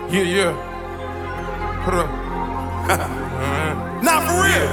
Yeah. Put up. Not for real.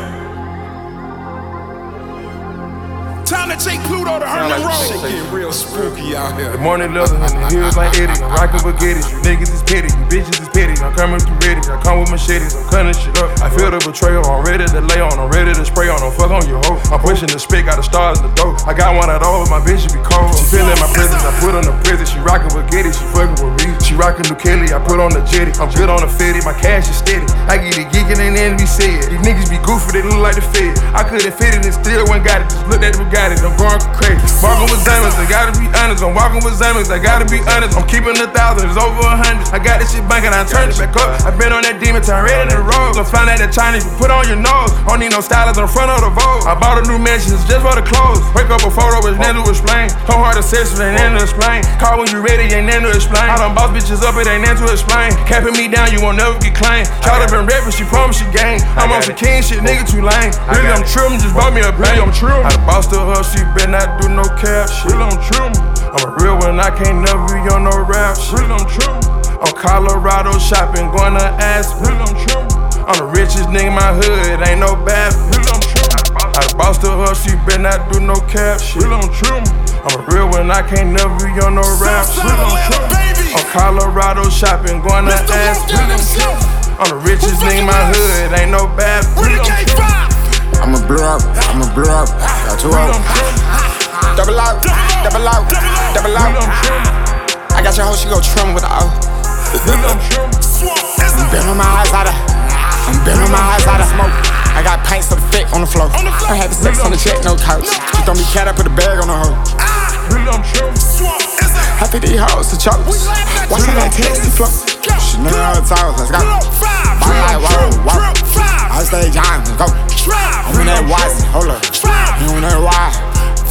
Time to take Pluto to Herman Road. Shit getting real spooky out here. The morning leather and the heels like Eddie. I'm rockin' baguettes. You niggas is petty. You bitches is petty. I'm coming through ready. I come with machetes. I'm cutting shit up. I feel the betrayal. I'm ready to lay on. I'm ready to spray on. Don't fuck on your hoe. I'm pushing the spit. Got the stars in the dough. I got one of those. My bitch should be cold. She feeling my presence. I put on the prison. She rockin' baguettes. She fucking with me. She rockin' New Kelly. I put on the jetty. I'm good on the fitty. My cash is steady. I get it geekin' and then be said. These niggas be goofy. They look like the Fed. I couldn't fit it and still went got it. Just look at the Bugatti. I'm going crazy. Walking with diamonds, I gotta be honest. I'm walking with diamonds, I gotta be honest. I'm keeping 1,000, it's over 100. I got this shit banking, I turn it back up. I been on that demon time, ready to roll. Gonna find out that Chinese you put on your nose. Don't need no stylist in front of the Vogue. I bought a new mansion, it's just for the clothes. Wake up a photo, it's nothing to explain. Come hard to session, ain't nothing to explain. Call when you ready, ain't nothing to explain. I done boss bitches up, it ain't nothing to explain. Capping me down, you won't never get claimed. Shawty been rapping, she promised she gang. I'm on some king shit, nigga too lame. Really, I'm trippin', just bought me a bang. I'm trippin'. I done bossed her, she better not do no cap shit. Really, I'm trippin'. I'm a real one, I can't never be on no rap shit. Really, I'm trippin'. I'm Colorado shopping, going to Aspen. Really, I'm trippin'. I'm the richest nigga in my hood, ain't no bad. Really, I'm trippin'. I done bossed her, she better not do no cap shit. Really, I'm trippin'. I'm a real one, I can't never be on no rap shit. Really, I'm trippin'. I'm Colorado shopping, going to Aspen. Really, I'm trippin'. I'm the richest nigga in my hood, ain't no bad. Really, I'm trippin'. I'ma blow up, got 2 out. Double out. I got your hoe, she go trim with the O. I'm been on my eyes out of smoke. I got pints of the thick on the floor. I had the sex on the jet, no couch. She throw me cat, I put a bag on the hoe. I think these hoes to choke. Watch how that text to flow. She know how to talk, let's go. Whoa. I stay John, go. I'm in that Watson, hold up. You in that Y.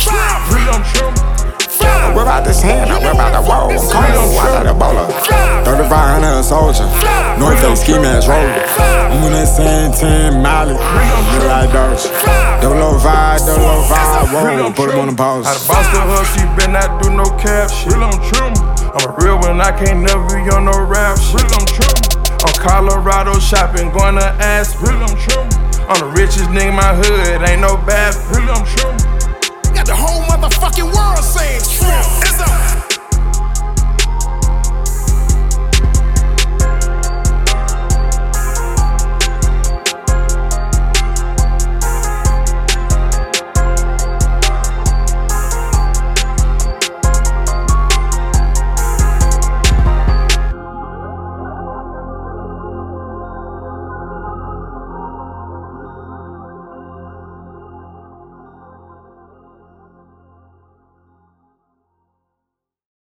I whip out this hand, I whip out the wall. I'm cold, I got a bowler. 3,500 a soldier. North Face ski mask roller. I'm in that same 10 Miley. Look like Doge. 005, whoa. Put him on the pause. I done bossed her, she better not do no cap shit. I'm a real one, I can't never be on no rap shit. I'm Colorado shopping, going to Aspen. I'm the richest nigga in my hood, ain't no bad. Got the whole motherfucking world saying shrimp.